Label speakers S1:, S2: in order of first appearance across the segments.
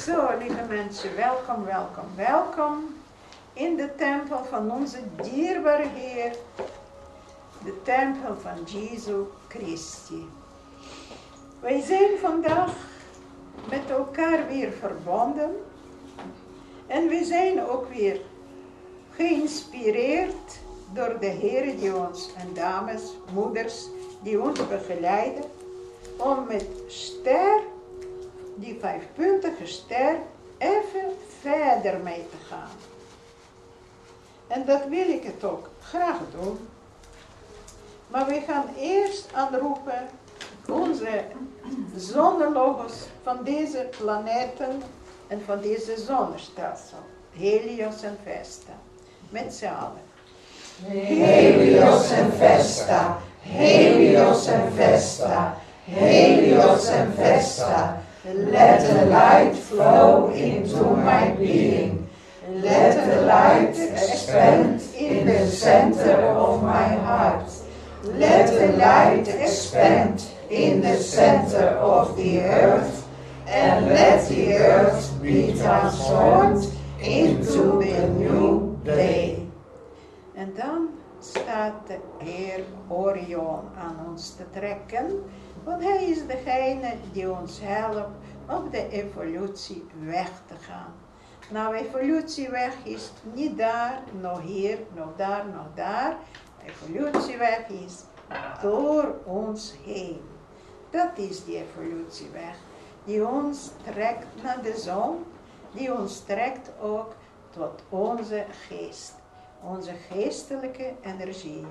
S1: Zo, lieve mensen, welkom, welkom, welkom in de tempel van onze dierbare Heer, de tempel van Jezus Christi. Wij zijn vandaag met elkaar weer verbonden en we zijn ook weer geïnspireerd door de Heer die ons, en dames, moeders, die ons begeleiden, om met ster, die 5-puntige ster, even verder mee te gaan. En dat wil ik het ook graag doen. Maar we gaan eerst aanroepen onze zonnelogos van deze planeten en van deze zonnestelsel. Helios en Vesta. Met z'n allen.
S2: Helios en Vesta, Helios en Vesta, Helios en Vesta. Let the light flow into my being. Let the light expand in the center of my heart. Let the light expand in the center of the earth. And let the earth be transformed into a new day.
S1: En dan staat de Heer Orion aan ons te trekken, want hij is degene die ons helpt op de evolutieweg te gaan. Nou, evolutieweg is niet daar, nog hier, nog daar, nog daar. Evolutieweg is door ons heen. Dat is die evolutieweg die ons trekt naar de zon, die ons trekt ook tot onze geest. Onze geestelijke energieën.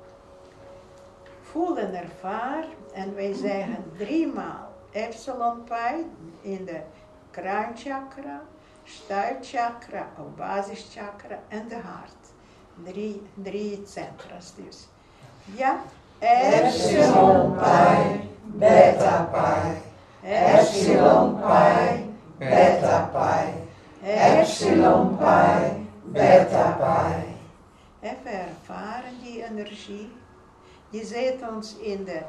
S1: Voel en ervaar, en wij zeggen 3 maal Epsilon Pi in de kruinchakra, stuitchakra of basischakra en de hart. 3 centra's dus. Ja,
S2: Epsilon Pi, Beta Pi, Epsilon Pi, Beta Pi, Epsilon Pi, Beta Pi.
S1: Even ervaren die energie. Die zet ons in de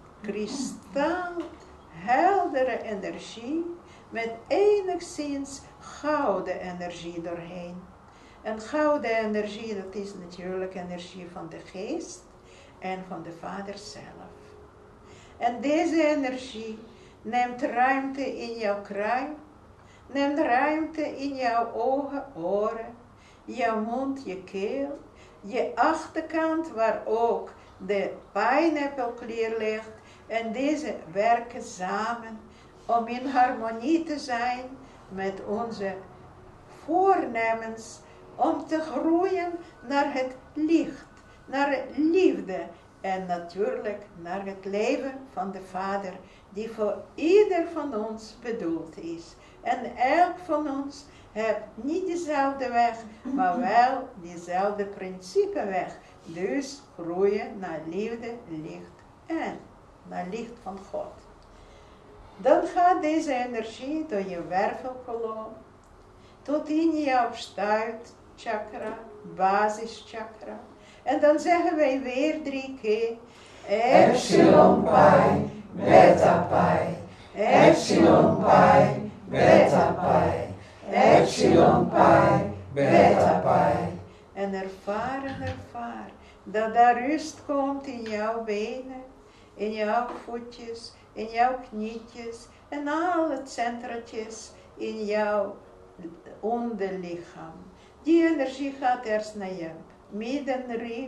S1: kristalheldere energie met enigszins gouden energie doorheen. En gouden energie, dat is natuurlijk energie van de geest en van de Vader zelf. En deze energie neemt ruimte in jouw kruin, neemt ruimte in jouw ogen, oren, jouw mond, je keel, je achterkant waar ook de pineappelklier ligt. En deze werken samen om in harmonie te zijn met onze voornemens om te groeien naar het licht, naar het liefde en natuurlijk naar het leven van de Vader die voor ieder van ons bedoeld is. En elk van ons heeft niet dezelfde weg, maar wel dezelfde principeweg. Dus groeien naar liefde, licht en naar licht van God. Dan gaat deze energie door je wervelkolom tot in jouw stuitchakra, basischakra. En dan zeggen wij weer 3 keer
S2: Epsilon Pi, Beta Pi, Epsilon Pi, Beta Pi, Epsilon Pi, Beta Pi.
S1: En ervaar dat daar rust komt in jouw benen, in jouw voetjes, in jouw knietjes en alle centratjes in jouw onderlichaam. Die energie gaat eerst naar je middenrif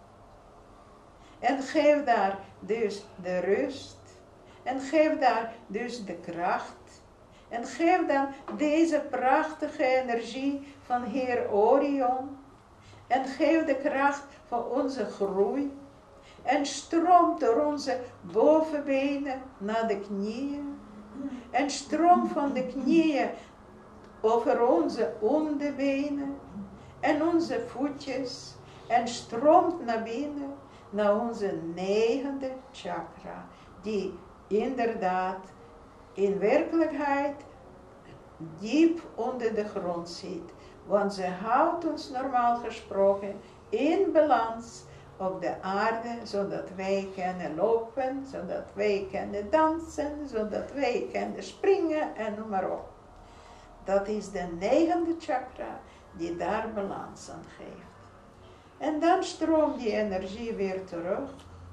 S1: en geef daar dus de rust en geef daar dus de kracht en geef dan deze prachtige energie van Heer Orion en geef de kracht van onze groei en stroomt door onze bovenbenen naar de knieën en stroomt van de knieën over onze onderbenen en onze voetjes en stroomt naar binnen naar onze 9e chakra, die inderdaad in werkelijkheid diep onder de grond zit, want ze houdt ons normaal gesproken in balans op de aarde, zodat wij kunnen lopen, zodat wij kunnen dansen, zodat wij kunnen springen en noem maar op. Dat is de 9e chakra die daar balans aan geeft. En dan stroomt die energie weer terug.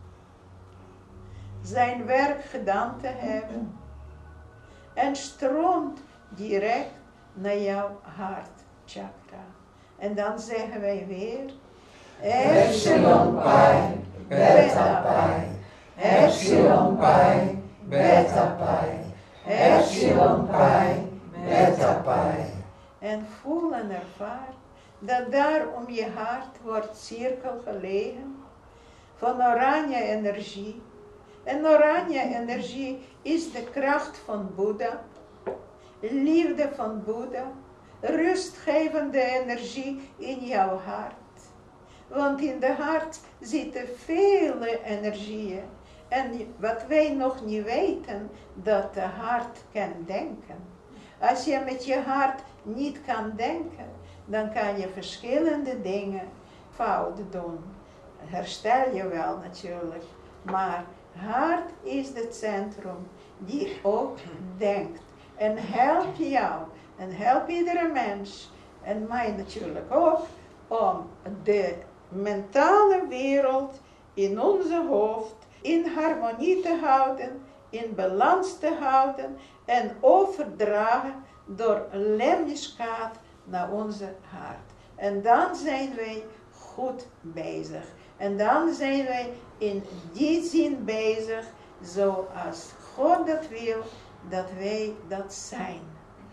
S1: Zijn werk gedaan te hebben. En stroomt direct naar jouw hartchakra. En dan zeggen wij weer.
S2: Epsilon Pi, Beta Pi. Epsilon Pi, Beta Pi. Epsilon Pi, Beta Pi.
S1: En voel en ervaar dat daar om je hart wordt cirkel gelegen van oranje energie. En oranje energie is de kracht van Boeddha, liefde van Boeddha, rustgevende energie in jouw hart. Want in de hart zitten vele energieën. En wat wij nog niet weten, dat de hart kan denken. Als je met je hart niet kan denken, dan kan je verschillende dingen fout doen. Herstel je wel natuurlijk, maar hart is het centrum die ook denkt. En helpt jou, en helpt iedere mens, en mij natuurlijk ook, om de mentale wereld in onze hoofd in harmonie te houden, in balans te houden en overdragen door lemniskaat naar onze hart. En dan zijn wij goed bezig. En dan zijn wij in die zin bezig, zoals God dat wil, dat wij dat zijn.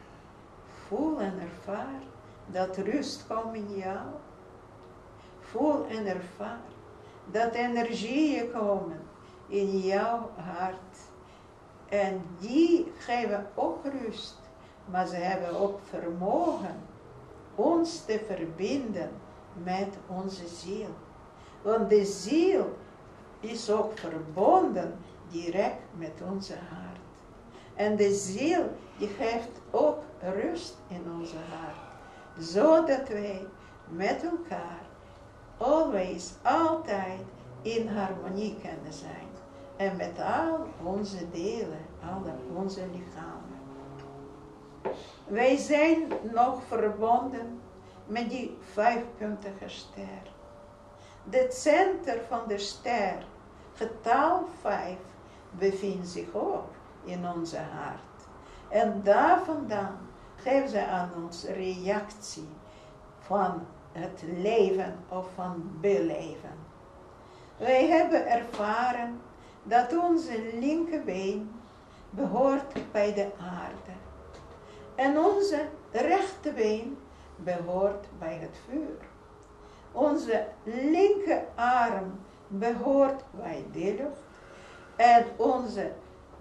S1: Voel en ervaar dat rust komt in jou. Voel en ervaar dat energieën komen in jouw hart. En die geven ook rust, maar ze hebben ook vermogen ons te verbinden met onze ziel. Want de ziel is ook verbonden direct met onze hart. En de ziel die geeft ook rust in onze hart. Zodat wij met elkaar altijd in harmonie kunnen zijn. En met al onze delen, alle onze lichamen. Wij zijn nog verbonden met die 5-puntige ster. De center van de ster, getal 5, bevindt zich ook in onze hart. En daar vandaan geven ze aan ons reactie van het leven of van beleven. Wij hebben ervaren dat onze linkerbeen behoort bij de aarde. En onze rechterbeen behoort bij het vuur. Onze linkerarm behoort bij de lucht. En onze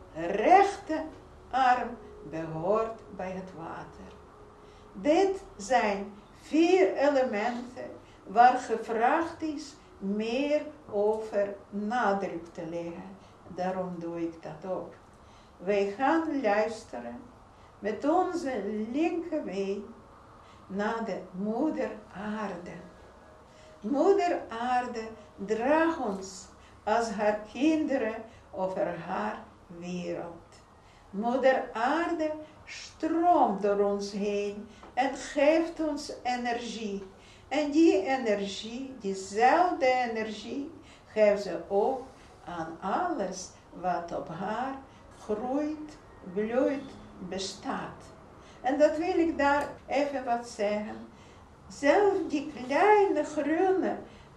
S1: rechterarm behoort bij het water. Dit zijn 4 elementen waar gevraagd is meer over nadruk te leggen. Daarom doe ik dat ook. Wij gaan luisteren met onze linkerbeen naar de moeder aarde. Moeder aarde draagt ons als haar kinderen over haar wereld. Moeder aarde stroomt door ons heen en geeft ons energie. En die energie, diezelfde energie, geeft ze ook aan alles wat op haar groeit, bloeit, bestaat. En dat wil ik daar even wat zeggen. Zelfs die kleine groene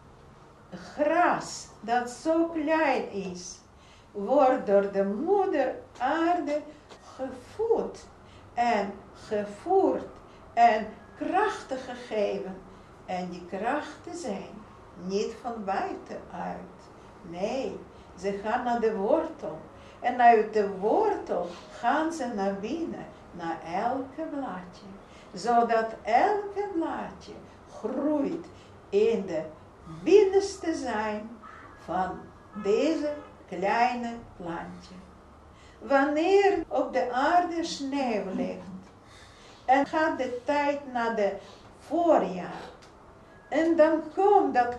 S1: gras, dat zo klein is, wordt door de moeder aarde gevoed en gevoerd en krachten gegeven. En die krachten zijn niet van buitenuit. Nee, ze gaan naar de wortel. En uit de wortel gaan ze naar binnen, naar elke blaadje. Zodat elke blaadje groeit in de binnenste zijn van deze kleine plantje. Wanneer op de aarde sneeuw ligt en gaat de tijd naar de voorjaar. En dan komt dat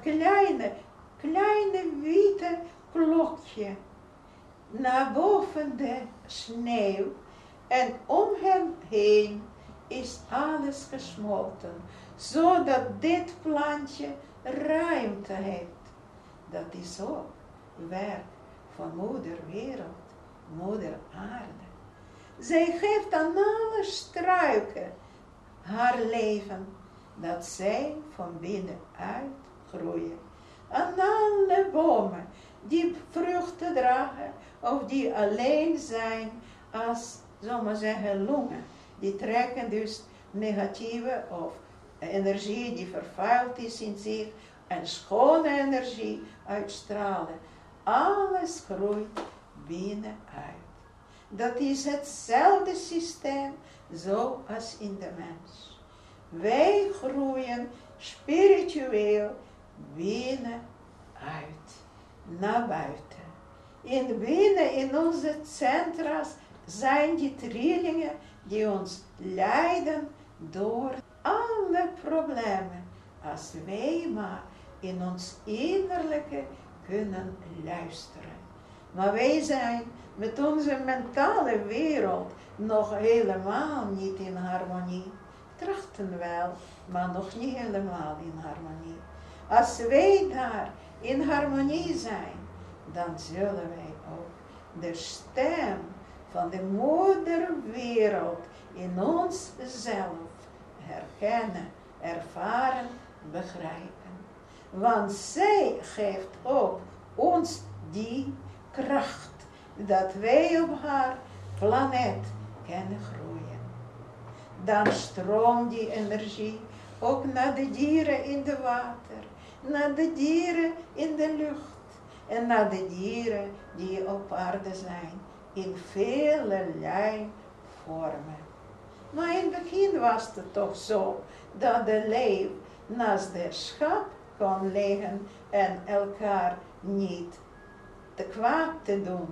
S1: kleine witte klokje naar boven de sneeuw. En om hem heen is alles gesmolten, zodat dit plantje ruimte heeft. Dat is ook werk van moeder wereld, moeder aarde. Zij geeft aan alle struiken haar leven, dat zij van binnenuit groeien. Aan alle bomen die vruchten dragen, of die alleen zijn als, zal maar zeggen, longen. Die trekken dus negatieve of energie die vervuild is in zich en schone energie uitstralen. Alles groeit binnenuit. Dat is hetzelfde systeem zoals in de mens. Wij groeien spiritueel binnenuit, naar buiten. Binnen in onze centra's zijn die trillingen die ons leiden door alle problemen. Als wij maar in ons innerlijke kunnen luisteren. Maar wij zijn met onze mentale wereld nog helemaal niet in harmonie. Trachten wel, maar nog niet helemaal in harmonie. Als wij daar in harmonie zijn, dan zullen wij ook de stem van de moederwereld in onszelf herkennen, ervaren, begrijpen. Want zij geeft ook ons die kracht, dat wij op haar planeet kunnen groeien. Dan stroomt die energie ook naar de dieren in de water, naar de dieren in de lucht en naar de dieren die op aarde zijn, in velelei vormen. Maar in het begin was het toch zo, dat de leeuw naast de schaap kon liggen en elkaar niet te kwaad te doen.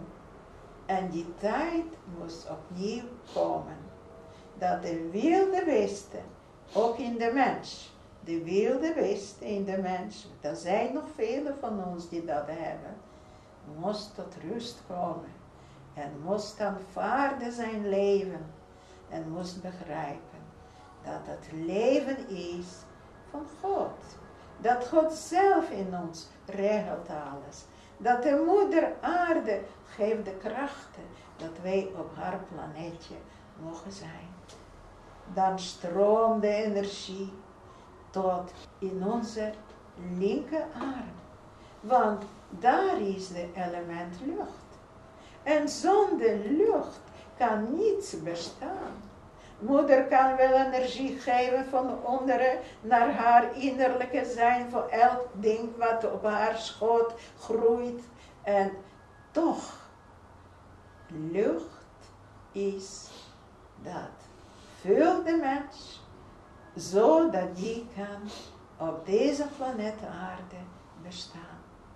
S1: En die tijd moest opnieuw komen. Dat de wilde beesten, ook in de mens, de wilde beesten in de mens, er zijn nog vele van ons die dat hebben, moest tot rust komen. En moest aanvaarden zijn leven. En moest begrijpen dat het leven is van God. Dat God zelf in ons regelt alles. Dat de moeder aarde geeft de krachten dat wij op haar planeetje mogen zijn. Dan stroomt de energie tot in onze linkerarm. Want daar is de element lucht. En zonder lucht kan niets bestaan. Moeder kan wel energie geven van onderen naar haar innerlijke zijn voor elk ding wat op haar schoot groeit. En toch, lucht is dat. Vult de mens, zodat die kan op deze planeet aarde bestaan.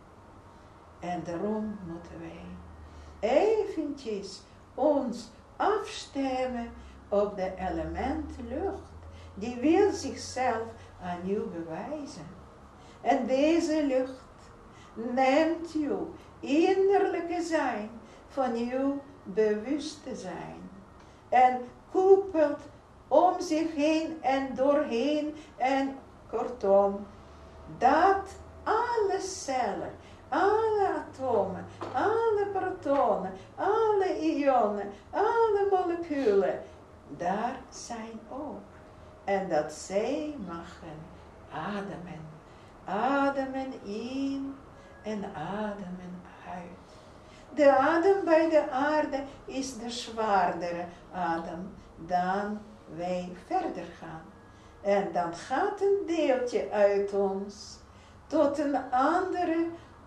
S1: En daarom moeten wij eventjes ons afstemmen op de element lucht. Die wil zichzelf aan u bewijzen. En deze lucht neemt uw innerlijke zijn van uw bewustzijn. En koepelt om zich heen en doorheen en kortom. Dat alle cellen, alle atomen, alle protonen, alle ionen, alle moleculen, daar zijn ook. En dat zij mogen ademen. Ademen in en ademen uit. De adem bij de aarde is de zwaardere adem dan wij verder gaan. En dan gaat een deeltje uit ons tot een andere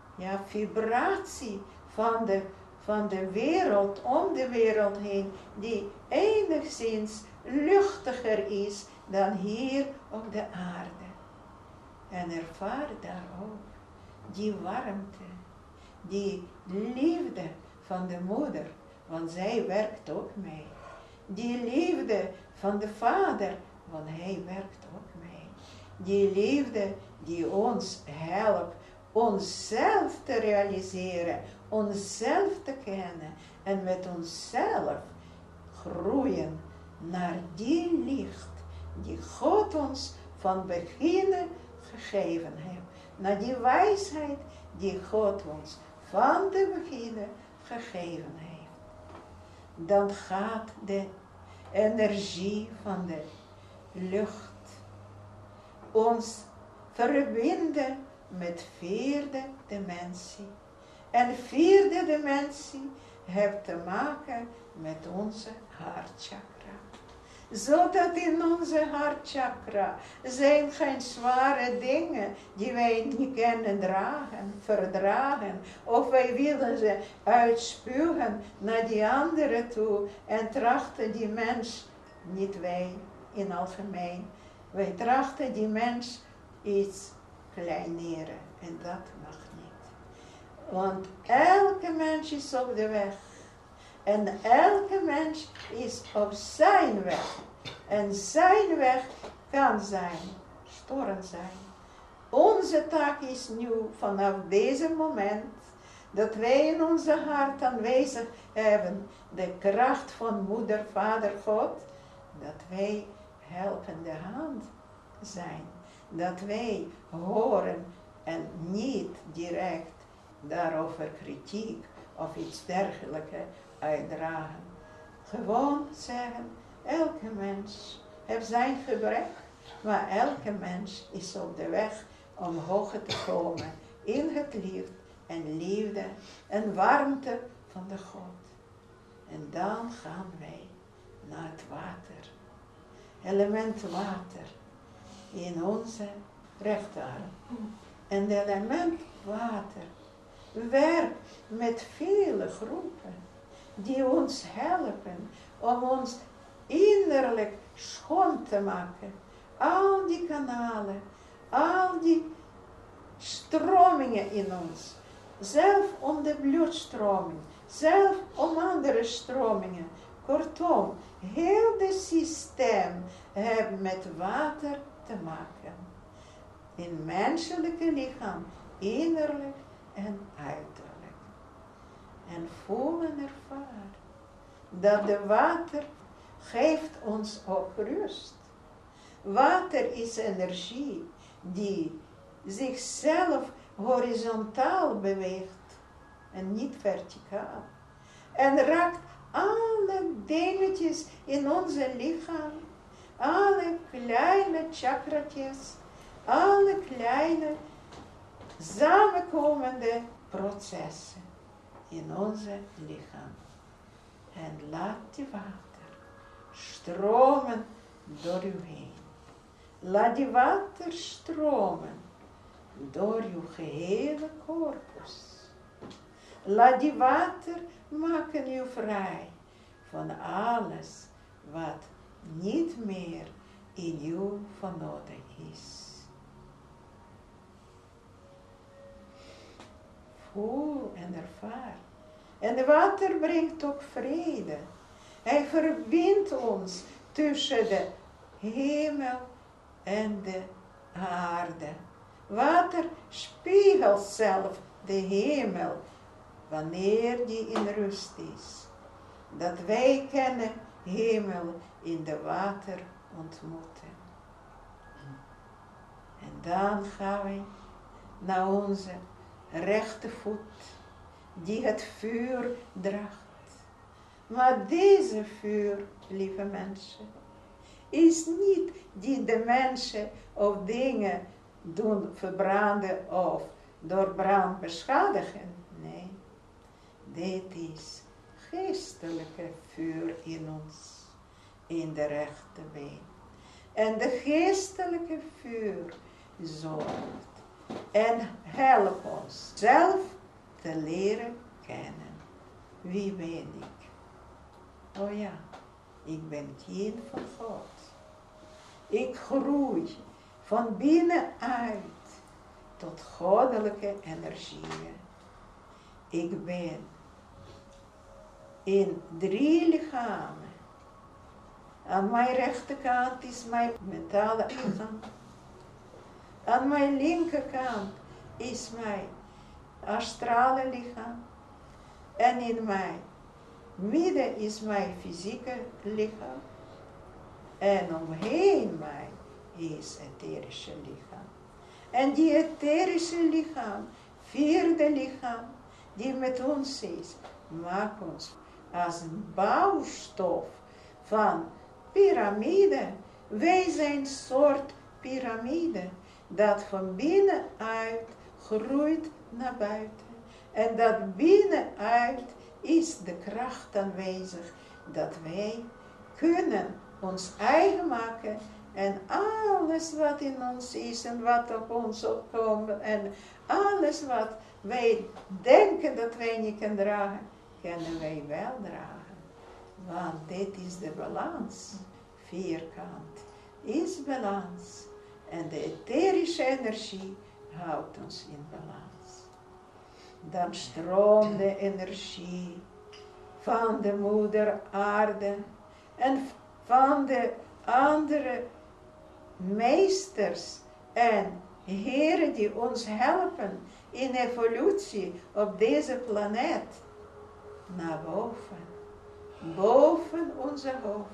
S1: vibratie van de wereld, om de wereld heen, die enigszins luchtiger is dan hier op de aarde. En ervaar daar ook die warmte, die liefde van de moeder, want zij werkt ook mee. Die liefde van de vader, want hij werkt ook mee. Die liefde die ons helpt onszelf te realiseren, onszelf te kennen en met onszelf groeien naar die licht die God ons van beginnen gegeven heeft. Naar die wijsheid die God ons van de beginnen gegeven heeft. Dan gaat de energie van de lucht ons verbinden met vierde dimensie. En vierde dimensie heeft te maken met onze hartchakra. Zodat in onze hartchakra zijn geen zware dingen die wij niet kunnen verdragen. Of wij willen ze uitspuwen naar die anderen toe en trachten die mens, niet wij in algemeen, wij trachten die mens iets kleineren en dat mag niet. Want elke mens is op de weg. En elke mens is op zijn weg. En zijn weg kan zijn, storend zijn. Onze taak is nu vanaf deze moment dat wij in onze hart aanwezig hebben de kracht van moeder, vader, God. Dat wij helpende hand zijn. Dat wij horen en niet direct daarover kritiek of iets dergelijks uitdragen. Gewoon zeggen, elke mens heeft zijn gebrek, maar elke mens is op de weg om hoger te komen in het licht en liefde en warmte van de God. En dan gaan wij naar het water. Element water in onze rechterarm. En het element water werkt met vele groepen die ons helpen om ons innerlijk schoon te maken. Al die kanalen, al die stromingen in ons. Zelf om de bloedstroming, zelf om andere stromingen. Kortom, heel het systeem heeft met water te maken. In menselijke lichaam, innerlijk en uiterlijk. En voel en ervaar dat de water geeft ons ook rust. Water is energie die zichzelf horizontaal beweegt en niet verticaal. En raakt alle dingetjes in onze lichaam, alle kleine chakratjes, alle kleine samenkomende processen in onze lichaam. En laat die water stromen door u heen. Laat die water stromen door uw gehele corpus. Laat die water maken u vrij van alles wat niet meer in u van nodig is. Voel en ervaar. En het water brengt ook vrede. Hij verbindt ons tussen de hemel en de aarde. Water spiegelt zelf de hemel wanneer die in rust is. Dat wij kunnen hemel in de water ontmoeten. En dan gaan we naar onze rechtervoet die het vuur draagt. Maar deze vuur, lieve mensen, is niet die de mensen of dingen doen verbranden of door brand beschadigen. Nee, dit is geestelijke vuur in ons, in de rechterbeen. En de geestelijke vuur zorgt en helpt ons zelf te leren kennen. Wie ben ik? Oh ja, ik ben kind van God. Ik groei van binnenuit tot goddelijke energieën. Ik ben in 3 lichamen. Aan mijn rechterkant is mijn mentale lichaam. Aan mijn linkerkant is mijn astrale lichaam. En in mijn midden is mijn fysieke lichaam. En omheen mij is etherische lichaam. En die etherische lichaam, vierde lichaam, die met ons is, maakt ons als een bouwstof van piramide. Wij zijn een soort piramide dat van binnenuit groeit naar buiten. En dat binnenuit is de kracht aanwezig dat wij kunnen ons eigen maken en alles wat in ons is en wat op ons opkomt en alles wat wij denken dat wij niet kunnen dragen, kunnen wij wel dragen. Want dit is de balans. Vierkant is balans. En de etherische energie houdt ons in balans. Dan stroomt de energie van de moeder aarde en van de andere meesters en heren die ons helpen in evolutie op deze planeet naar boven. Boven onze hoofd.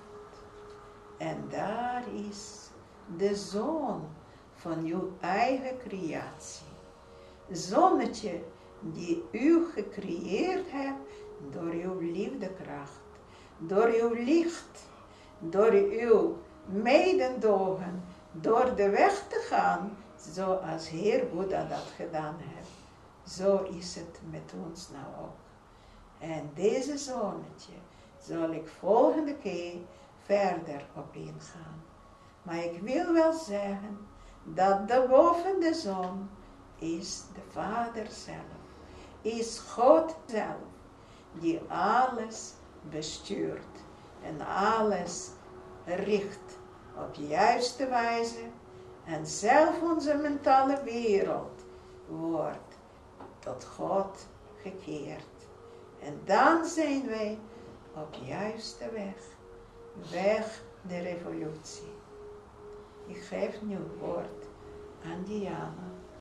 S1: En daar is de zon van uw eigen creatie. Zonnetje die u gecreëerd hebt door uw liefdekracht, door uw licht, door uw mededogen, door de weg te gaan zoals Heer Boeddha dat gedaan heeft. Zo is het met ons nou ook. En deze zonnetje zal ik volgende keer verder op ingaan. Maar ik wil wel zeggen dat boven de zon is de Vader zelf. Is God zelf die alles bestuurt en alles richt op de juiste wijze. En zelf onze mentale wereld wordt tot God gekeerd. En dan zijn wij op de juiste weg. Weg de revolutie. Ik geef nu het woord aan Diana.